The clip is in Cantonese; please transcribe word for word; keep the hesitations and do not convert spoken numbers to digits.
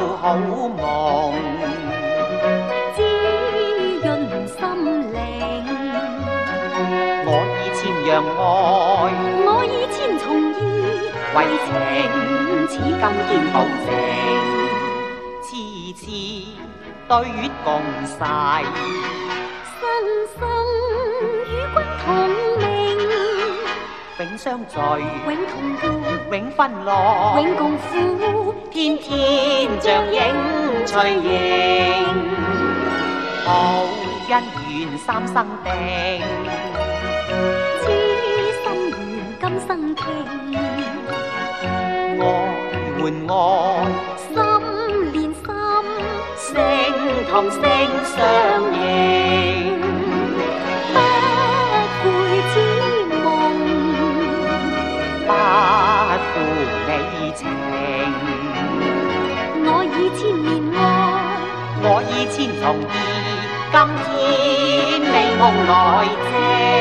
好夢， 滋潤心靈。 我以千樣愛， 我以千重意， 為情似金堅保證，次次對月共誓， 生生與君同命， 永相聚， 永同活， 永分樂， 永共苦， 天天像影隨形，好姻緣三生定， 痴心緣今生傾， 愛換愛， 心連心， 聲同聲相應， 不悔之夢， 不負你情。 我以千年愛， 我以千重意，今天美夢來證。